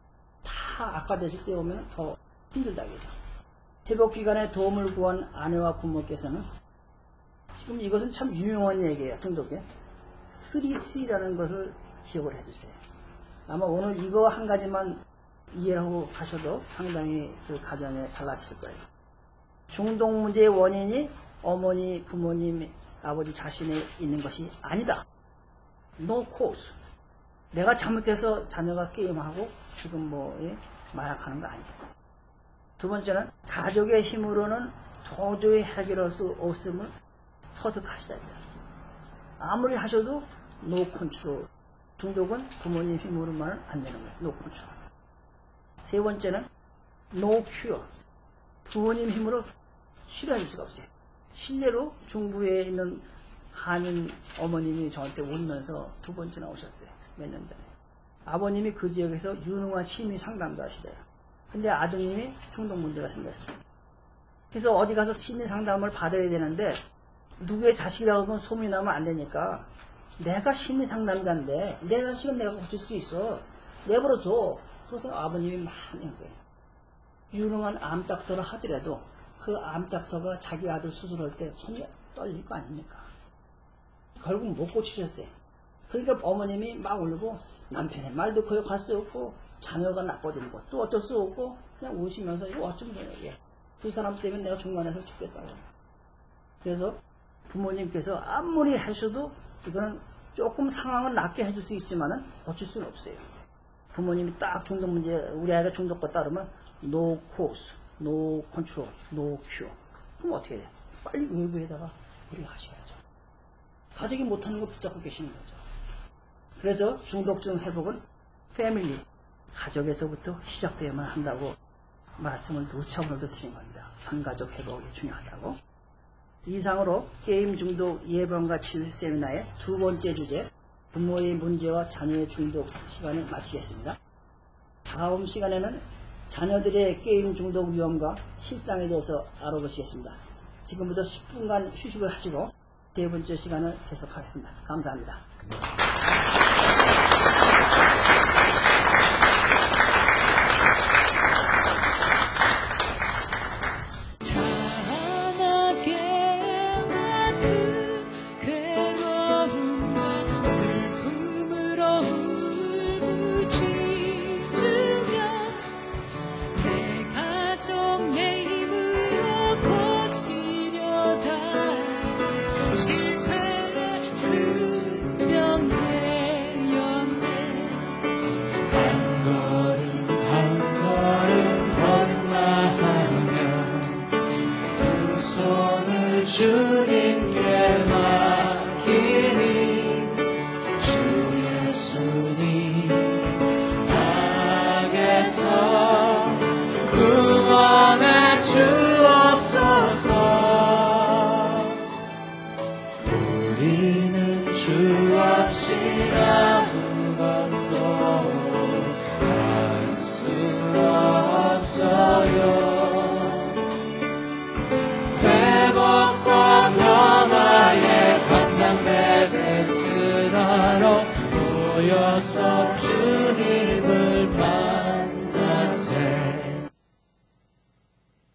다 악화됐을 때 오면 더 힘들다겠죠. 회복기간에 도움을 구한 아내와 부모께서는 지금 이것은 참 유명한 얘기예요. 중독에 쓰리 씨라는 것을 기억을 해주세요. 아마 오늘 이거 한 가지만 이해하고 가셔도 상당히 그 가정에 달라지실 거예요. 중독 문제의 원인이 어머니, 부모님, 아버지 자신에 있는 것이 아니다. No cause. 내가 잘못해서 자녀가 게임하고 지금 뭐 예, 마약하는 거 아니다. 두 번째는 가족의 힘으로는 도저히 해결할 수 없음을 터득하시다죠. 아무리 하셔도 no control. 중독은 부모님 힘으로만은 안 되는 거예요. no control. 세 번째는 no cure. 부모님 힘으로 치료할 수가 없어요. 실례로 중부에 있는 한인 어머님이 저한테 울면서 두 번째나 오셨어요. 몇 년 전에. 아버님이 그 지역에서 유능한 심리 상담가시래요. 근데 아드님이 중독 문제가 생겼어요. 그래서 어디 가서 심리 상담을 받아야 되는데 누구의 자식이라고 하면 소문이 나면 안 되니까 내가 심리 상담가인데 내 자식은 내가 고칠 수 있어. 내버려둬. 그래서 아버님이 많이 한 거예요. 유능한 암닥터를 하더라도 그 암닥터가 자기 아들 수술할 때 손이 떨릴 거 아닙니까? 결국 못 고치셨어요. 그러니까 어머님이 막 울고 남편의 말도 거역할 수 없고 자녀가 나빠지는 거 또 어쩔 수 없고 그냥 우시면서 이거 어쩌면 좋냐. 그 사람 때문에 내가 중간에서 죽겠다고. 그래서 부모님께서 아무리 하셔도 이거는 조금 상황을 낫게 해줄 수 있지만은 고칠 수는 없어요. 부모님이 딱 중독 문제, 우리 아이가 중독과 따르면 no cause, no control, no cure. 그럼 어떻게 돼? 빨리 외부에다가 의뢰하셔야죠. 가족이 못하는 거 붙잡고 계시는 거죠. 그래서 중독증 회복은 패밀리, 가족에서부터 시작되어야만 한다고 말씀을 누차번호도 드린 겁니다. 전가족 회복이 중요하다고. 이상으로 게임 중독 예방과 치유 세미나의 두 번째 주제, 부모의 문제와 자녀의 중독 시간을 마치겠습니다. 다음 시간에는 자녀들의 게임 중독 위험과 실상에 대해서 알아보시겠습니다. 지금부터 십 분간 휴식을 하시고 세 번째 시간을 계속하겠습니다. 감사합니다. 실패의 그 병 되었네. 주 없이 나